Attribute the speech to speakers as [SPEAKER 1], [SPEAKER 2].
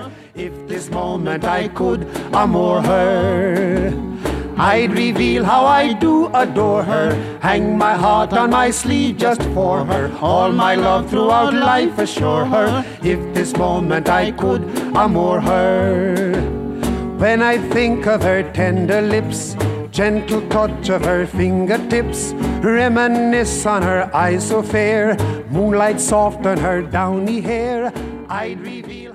[SPEAKER 1] If this moment I could amour her, I'd reveal how I do adore her. Hang my heart on my sleeve just for her. All my love throughout life assure her. If this moment I could amour her. When I think of her tender lips, gentle touch of her fingertips, reminisce on her eyes so fair, moonlight soft on her downy hair, I'd reveal